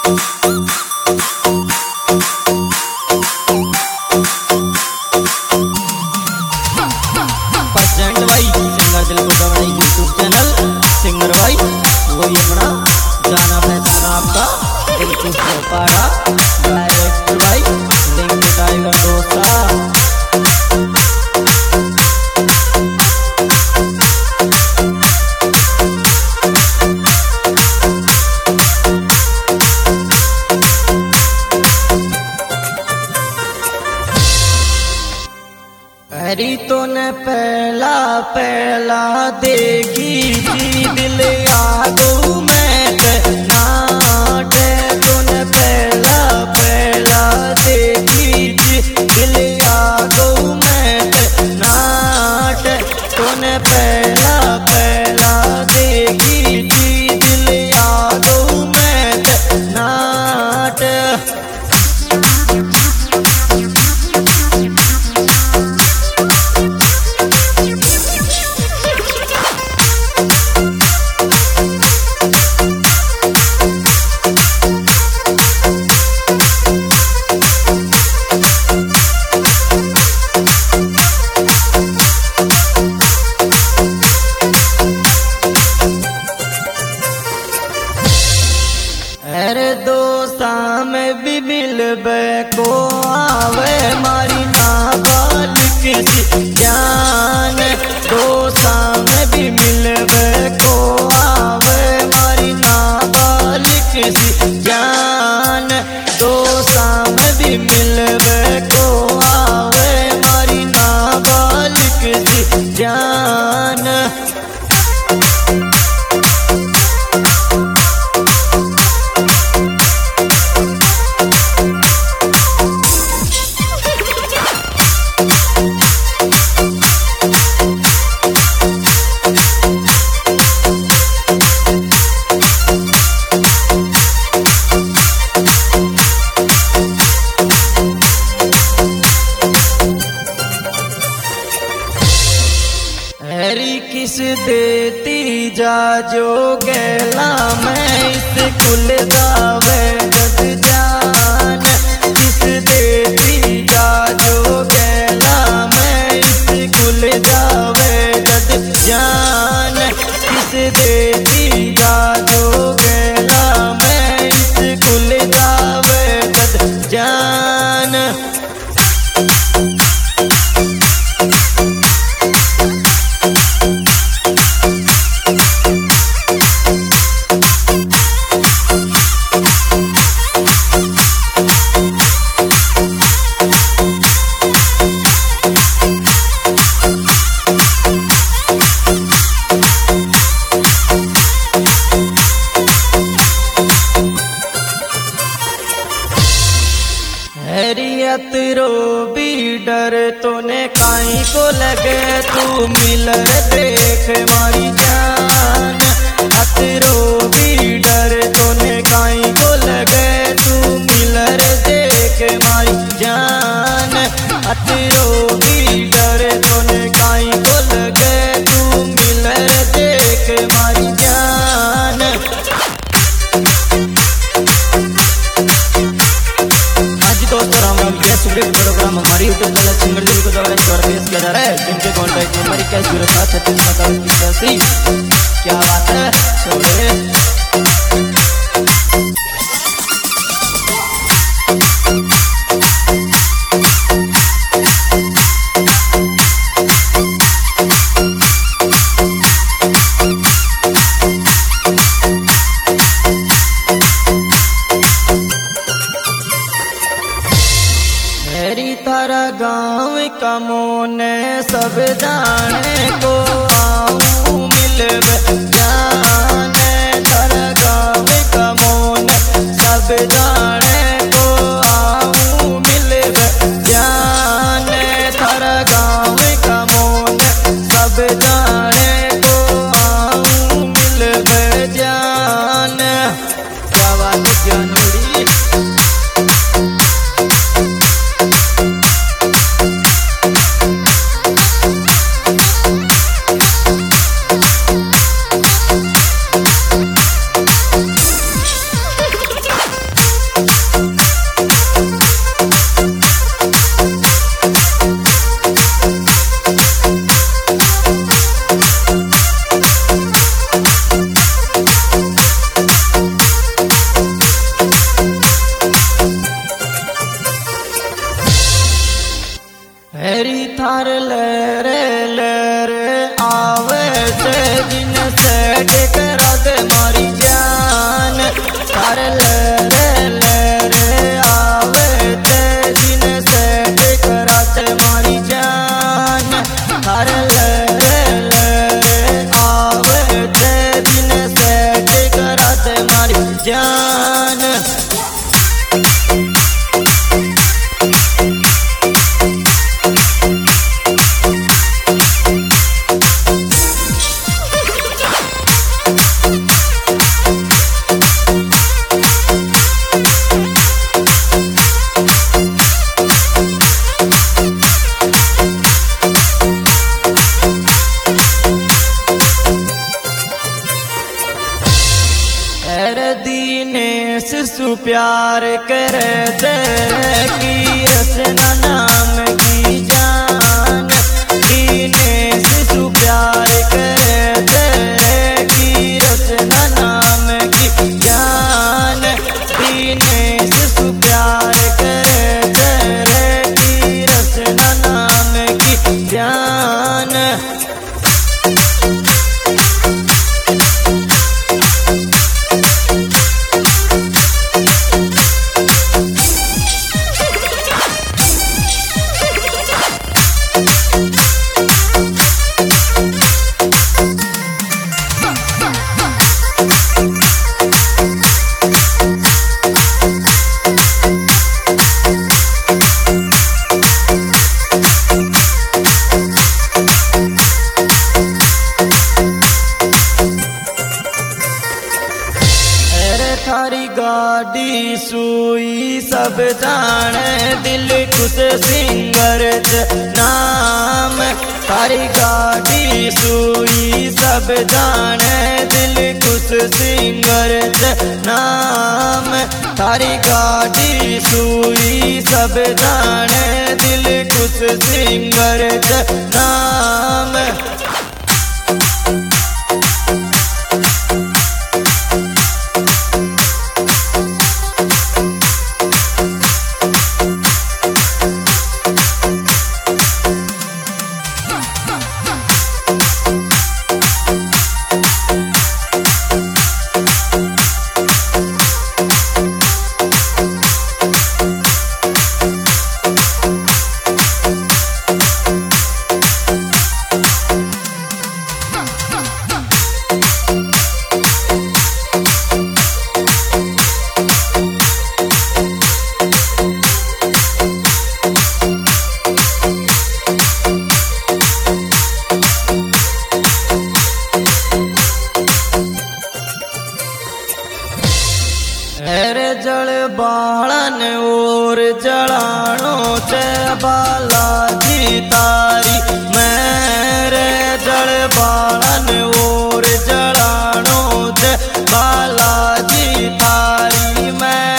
हरी तो ने पहला पहला देखी थी दिल आगो में नाट तो ने पहला पहला देखी थी दिल आगो में नाट तो ने पहला पहला देखी थी दिल आगो में नाट। अरे दोस्ता में भी मिलबे को आवे मारी नाबाल किसी जान। दोस्ता में भी मिलबे को आवे मारी नाबाल किसी जान। दोस्ता में भी मिलबे को आवे मारी नाबाल किसी जान। हरी किस देती जा जो गैला में इस कुल दावे जग जान। किस देती जा जो गैला में इस कुल दावे जग जान। किस देती जा जो गैला में इस कुल दावे जग जान। हरियत रो भी डर तोने काई को लगे तू मिल देख मारी जान। अतरो भी डर तोने काई को लगे तू मिल देख मारी जान। अतरो भी डर तोने काई को लगे तू मिल देख मारी जान। प्रोग्राम हमारी यूट्यूब चैनल सिंगर दिल को द्वारा पेश किया जा रहा है, जिनके कॉन्टैक्ट नंबर 210736 क्या बात है सुन तारा गाँव का मोने सब जाने को आऊं मिलबे जाने। तारा गाँव का मोने सब जाने को आऊं मिलबे जाने। तारा गाँव का मोने सब जाने को आऊं मिलबे जाने। क्या बात जानूरी थारे ले आवे ते दिन सेट कराते मारी जान। थारे ले आवे ते दिन सेट कराते मारी जान। दीनेश सु प्यार करे तेरे की रचना नाम की जान। दीनेश सु प्यार करे तेरे की रचना नाम की जान। दीनेश सु प्यार करे तेरे की रचना नाम की जान। थारी गाड़ी सुई सब जाने दिल खुश सिंगर नाम। थारी गाड़ी सुई सब जाने दिल खुश सिंगर नाम। थारी गाड़ी सुई सब जाने दिल खुश सिंगर नाम। जल बालन और जलानो चे बालाजी तारी। मेरे जल बालन और जलानो चे बालाजी तारी। मैं